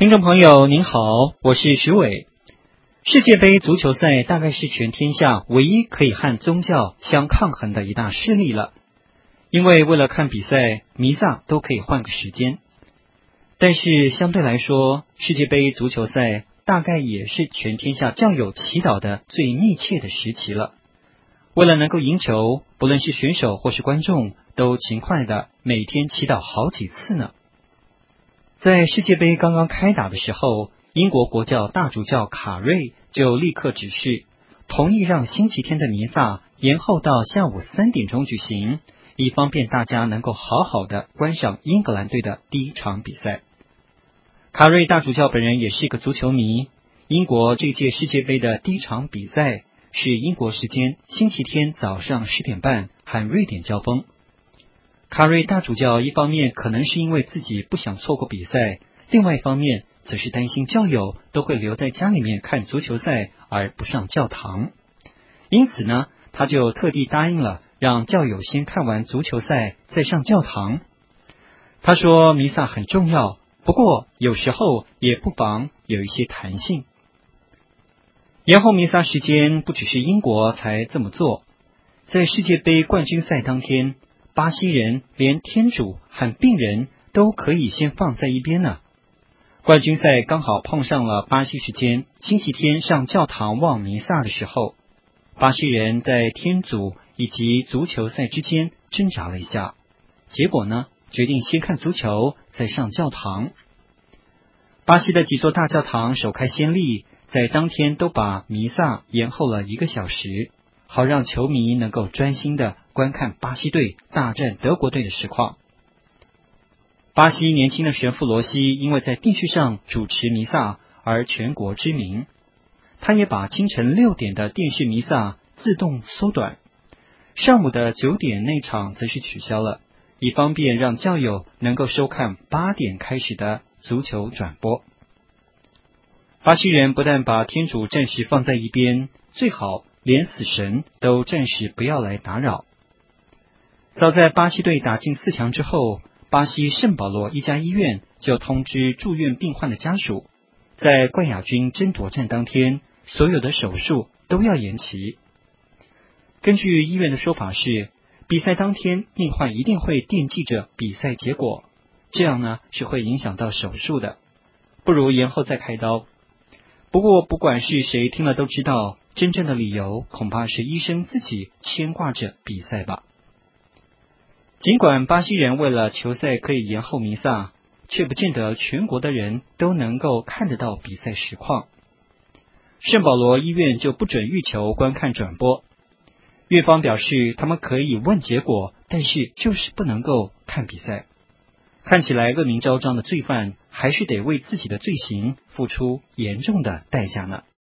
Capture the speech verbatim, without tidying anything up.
听众朋友您好，我是徐伟。世界杯足球赛大概是全天下唯一可以和宗教相抗衡的一大势力了，因为为了看比赛，弥撒都可以换个时间。但是相对来说，世界杯足球赛大概也是全天下教友祈祷的最密切的时期了。为了能够赢球，不论是选手或是观众，都勤快的每天祈祷好几次呢。在世界杯刚刚开打的时候，英国国教大主教卡瑞就立刻指示，同意让星期天的弥撒延后到下午三点钟举行，以方便大家能够好好的观赏英格兰队的第一场比赛。卡瑞大主教本人也是个足球迷，英国这届世界杯的第一场比赛是英国时间星期天早上十点半和瑞典交锋。卡瑞大主教一方面可能是因为自己不想错过比赛，另外一方面则是担心教友都会留在家里面看足球赛而不上教堂。因此呢，他就特地答应了让教友先看完足球赛再上教堂。他说弥撒很重要，不过有时候也不妨有一些弹性。延后弥撒时间不只是英国才这么做，在世界杯冠军赛当天，巴西人连天主和病人都可以先放在一边呢。冠军赛刚好碰上了巴西时间星期天上教堂望弥撒的时候，巴西人在天主以及足球赛之间挣扎了一下，结果呢，决定先看足球再上教堂。巴西的几座大教堂首开先例，在当天都把弥撒延后了一个小时，好让球迷能够专心的观看巴西队大战德国队的实况。巴西年轻的神父罗西因为在电视上主持弥撒而全国知名，他也把清晨六点的电视弥撒自动缩短，上午的九点那场则是取消了，以方便让教友能够收看八点开始的足球转播。巴西人不但把天主暂时放在一边，最好连死神都暂时不要来打扰。早在巴西队打进四强之后，巴西圣保罗一家医院就通知住院病患的家属，在冠亚军争夺战当天，所有的手术都要延期。根据医院的说法是，比赛当天病患一定会惦记着比赛结果，这样呢是会影响到手术的，不如延后再开刀。不过不管是谁听了都知道，真正的理由恐怕是医生自己牵挂着比赛吧。尽管巴西人为了球赛可以延后弥撒，却不见得全国的人都能够看得到比赛实况。圣保罗医院就不准欲球观看转播，院方表示他们可以问结果，但是就是不能够看比赛。看起来恶名昭彰的罪犯，还是得为自己的罪行付出严重的代价呢。